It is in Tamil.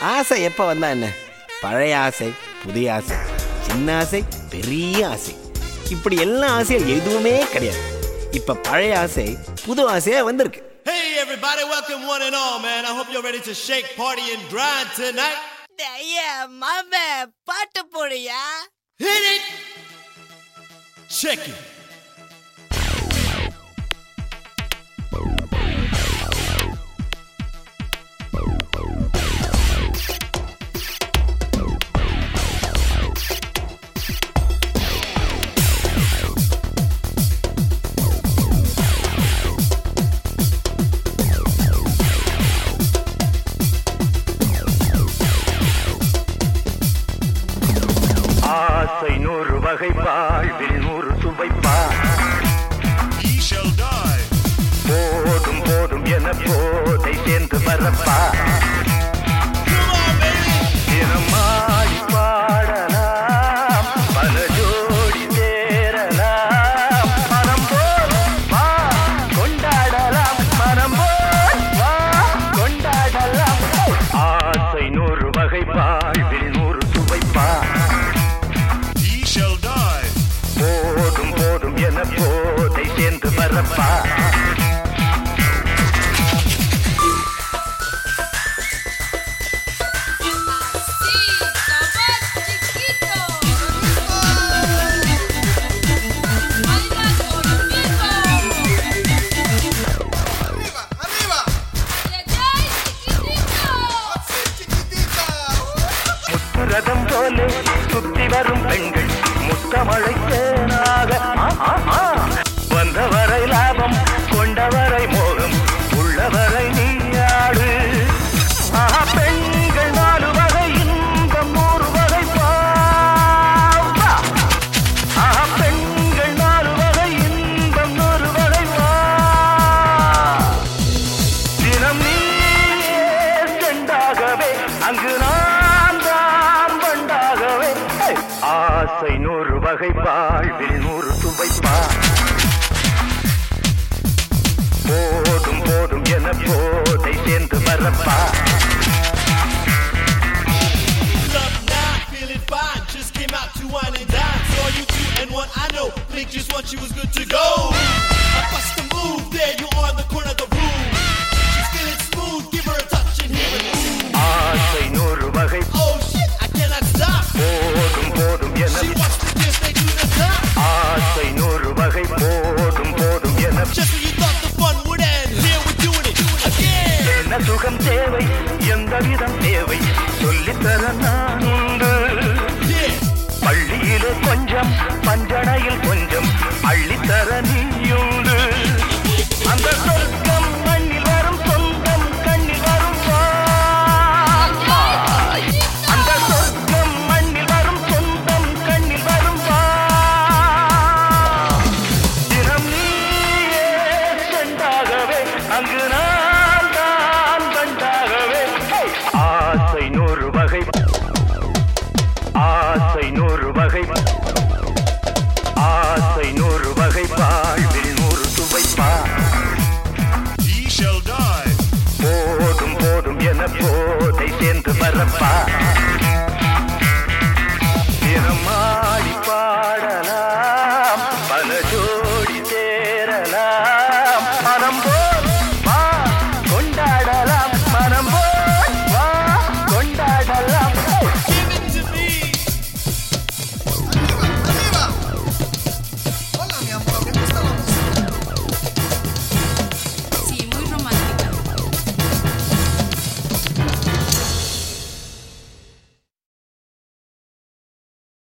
ஆசை எப்போ வந்தா என்ன? பழைய ஆசை, புதிய ஆசை, சின்ன ஆசை, பெரிய ஆசை, இப்படி எல்லா ஆசையும் எதுவுமே கிடையாது. இப்ப பழைய ஆசை புது ஆசையா வந்திருக்கு. Hey everybody, welcome one and all, man. I hope you're ready to shake, party and grind tonight. Yeah, மாமே பாட்டு போடுயா. Hit it. Check it. ஆசை 100 வகை வாழ்வில் 100 சுவைப்பா. போதும் போதும் என போதை சேர்ந்து வரப்பா. தினமாடி பாடலாம், பல ஜோடி சேரலாம், மனம் போல் வா கொண்டாடலாம், மனம் போல் வா கொண்டாடலாம். ஆசை 100 வகை வாழ்வில் 100 சுவைப்பா. போதும் போதும் என போதை சேர்ந்து வரப்பா. முத்துரதம் போலே சுத்தி வரும் பெண்கள் முத்தமழை தேனாக வந்தவரை லாபம், கொண்டவரை மோகம், உள்ளவரை நீயாடு. பெண்கள் 4 வகை இன்பம் 100 வகை பாவா. பெண்கள் 4 வகை இன்பம் 100 வகை வா. தினம் நீயே செண்டாகவே, அங்கு நான் தான் வண்டாகவே. ஆசை 100 வகை வாழ்வில் 100 சுவைப்பா. போதும் போதும் என போதை சேர்ந்து வரப்பா. Love now, feeling fine. Just came out to wine and dine. Saw you 2 and 1, I know. Blink just once, she was good to go. I bust a move, there you are in the corner of the room. She's feeling smooth, give her a touch and hear it move. ஆசை 100 வகை. Oh shit, I cannot stop. போதும் போதும் என. She wants to dance, they do the top. ஆசை 100 வகை. போதும் போதும் என. Just when you thought the fun would end, here we're doing it again. என்ன சுகம் தேவை, எந்த விதம் தேவை, சொல்லித்தர நான் உண்டு. Yeah. பள்ளியிலே கொஞ்சம், பஞ்சனையில் கொஞ்சம், அள்ளித்தர நீயுண்டு. அந்த சொர்க்கம் மண்ணில் வரும், சொந்தம் கண்ணில் வரும் வாய். அந்த சொர்க்கம் மண்ணில் வரும், சொந்தம் கண்ணில் வரும் வாய். தினம் நீயே செண்டாகவே, அங்கு நான் தான் வண்டாகவே. ஆசை 100 வகை. ஆசை 100 வகை.